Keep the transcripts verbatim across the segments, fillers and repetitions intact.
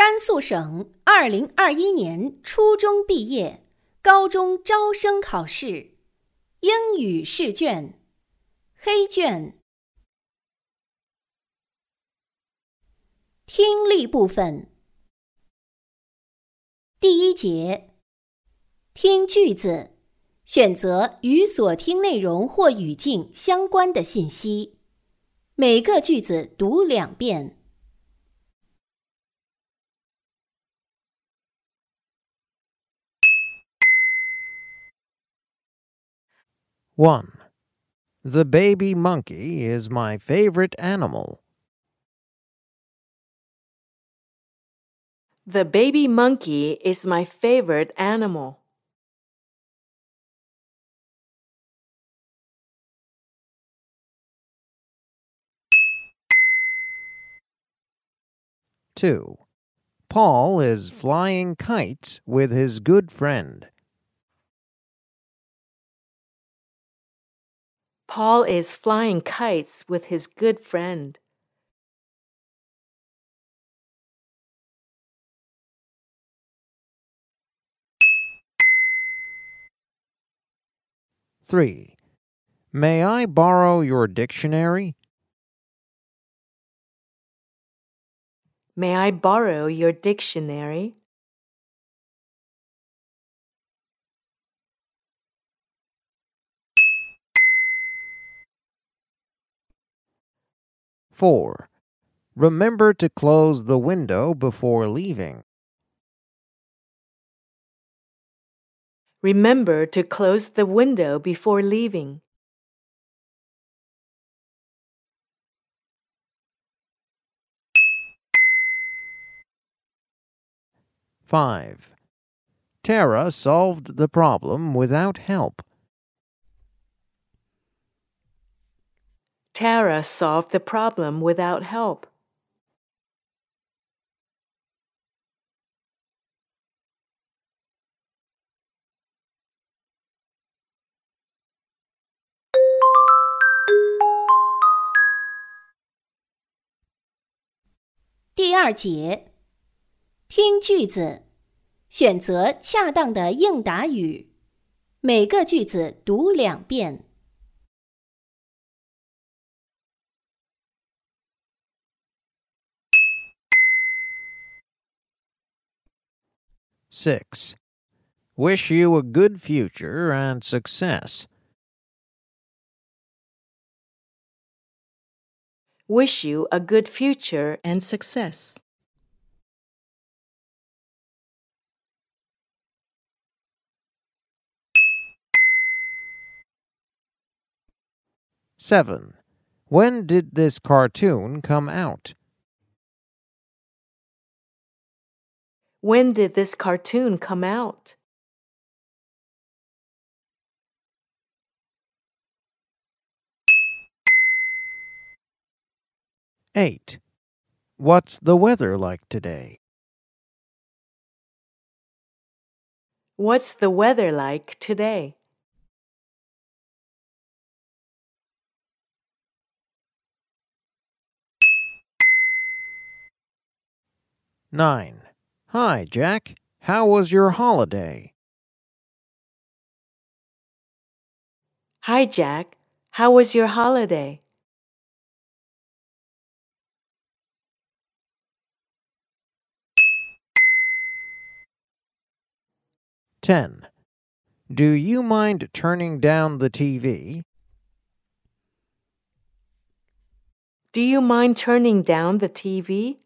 甘肃省二零二一年初中毕业高中招生考试英语试卷黑卷听力部分第一节听句子，选择与所听内容或语境相关的信息，每个句子读两遍。 one. The baby monkey is my favorite animal. The baby monkey is my favorite animal. two. Paul is flying kites with his good friend. Paul is flying kites with his good friend. three. May I borrow your dictionary? May I borrow your dictionary? four. Remember to close the window before leaving. Remember to close the window before leaving. five. Tara solved the problem without help. Tara solved the problem without help. 第二节听句子，选择恰当的应答语，每个句子读两遍。 six. Wish you a good future and success. Wish you a good future and success. seven. When did this cartoon come out? When did this cartoon come out? eight. What's the weather like today? What's the weather like today? nine. Hi, Jack. How was your holiday? Hi, Jack. How was your holiday? ten. Do you mind turning down the T V? Do you mind turning down the T V?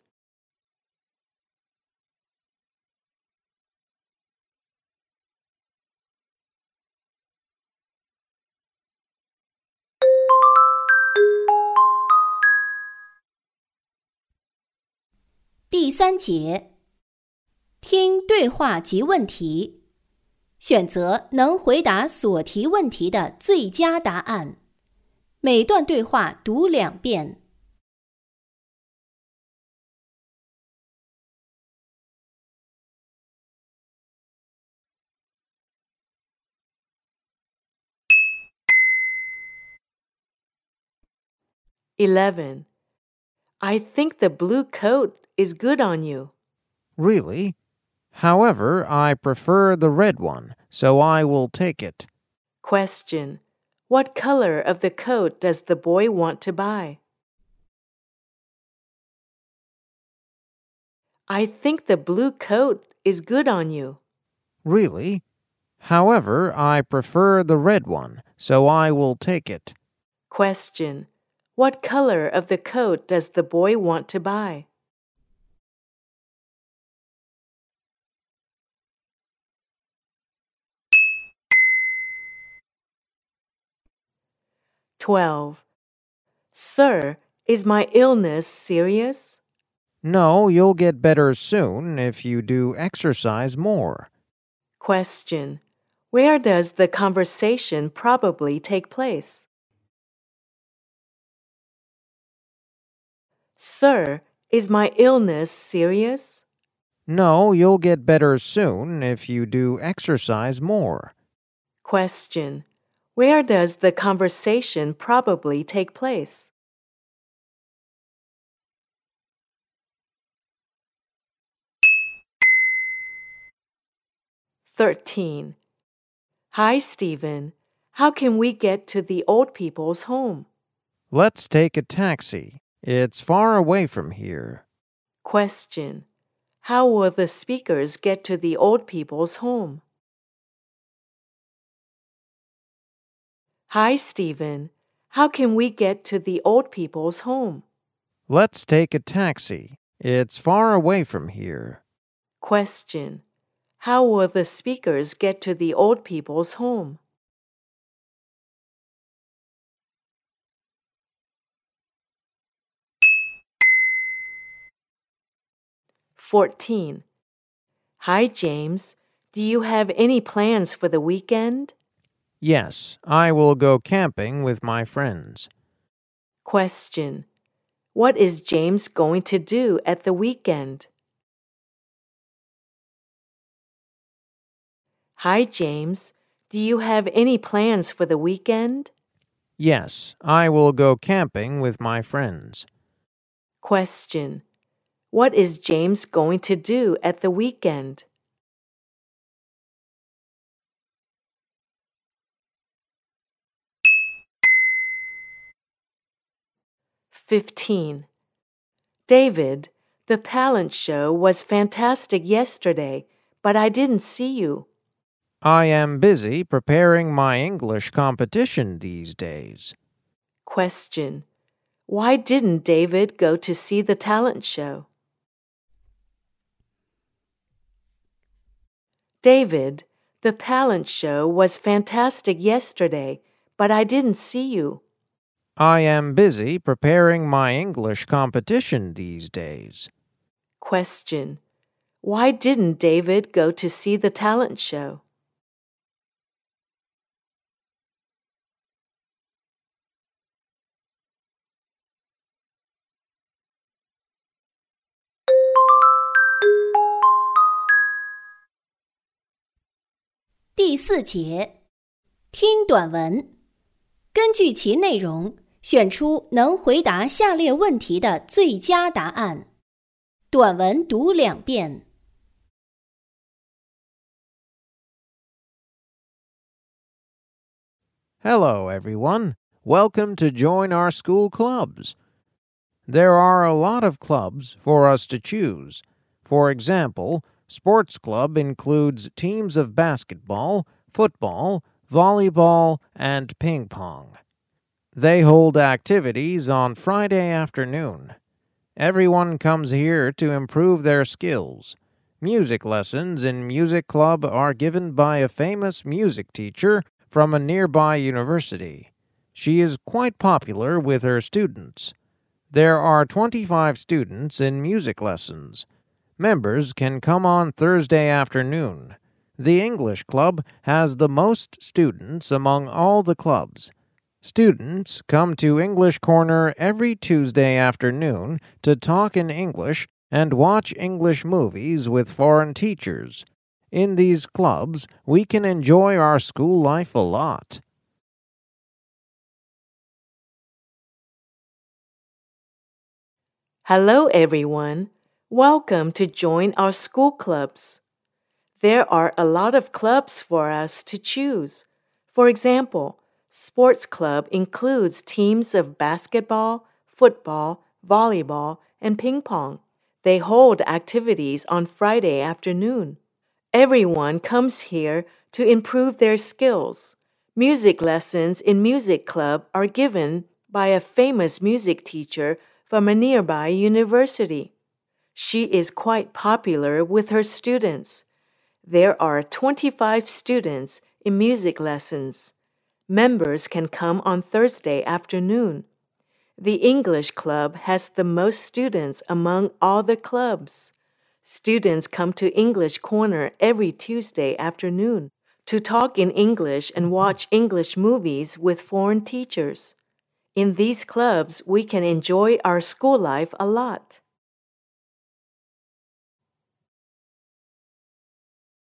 第三节听对话及问题，选择能回答所提问题的最佳答案，每段对话读两遍。 eleven. I think the blue coat is good on you. Really? However, I prefer the red one, so I will take it. Question. What color of the coat does the boy want to buy? I think the blue coat is good on you. Really? However, I prefer the red one, so I will take it. Question. What color of the coat does the boy want to buy? twelve. Sir, is my illness serious? No, you'll get better soon if you do exercise more. Question. Where does the conversation probably take place? Sir, is my illness serious? No, you'll get better soon if you do exercise more. Question. Where does the conversation probably take place? thirteen. Hi, Stephen. How can we get to the old people's home? Let's take a taxi. It's far away from here. Question. How will the speakers get to the old people's home? Hi, Stephen. How can we get to the old people's home? Let's take a taxi. It's far away from here. Question. How will the speakers get to the old people's home? fourteen. Hi, James. Do you have any plans for the weekend? Yes, I will go camping with my friends. Question. What is James going to do at the weekend? Hi, James. Do you have any plans for the weekend? Yes, I will go camping with my friends. Question. What is James going to do at the weekend? fifteen. David, the talent show was fantastic yesterday, but I didn't see you. I am busy preparing my English competition these days. Question. Why didn't David go to see the talent show? David, the talent show was fantastic yesterday, but I didn't see you. I am busy preparing my English competition these days. Question. Why didn't David go to see the talent show? 《第四节，听短文，根据其内容，选出能回答下列问题的最佳答案。短文读两遍。 Hello, everyone. Welcome to join our school clubs. There are a lot of clubs for us to choose. For example, Sports Club includes teams of basketball, football, volleyball, and ping pong. They hold activities on Friday afternoon. Everyone comes here to improve their skills. Music lessons in Music Club are given by a famous music teacher from a nearby university. She is quite popular with her students. There are twenty-five students in music lessons. Members can come on Thursday afternoon. The English Club has the most students among all the clubs. Students come to English Corner every Tuesday afternoon to talk in English and watch English movies with foreign teachers. In these clubs, we can enjoy our school life a lot. Hello, everyone. Welcome to join our school clubs. There are a lot of clubs for us to choose. For example, sports club includes teams of basketball, football, volleyball, and ping pong. They hold activities on Friday afternoon. Everyone comes here to improve their skills. Music lessons in music club are given by a famous music teacher from a nearby university. She is quite popular with her students. There are twenty-five students in music lessons. Members can come on Thursday afternoon. The English club has the most students among all the clubs. Students come to English Corner every Tuesday afternoon to talk in English and watch English movies with foreign teachers. In these clubs, we can enjoy our school life a lot.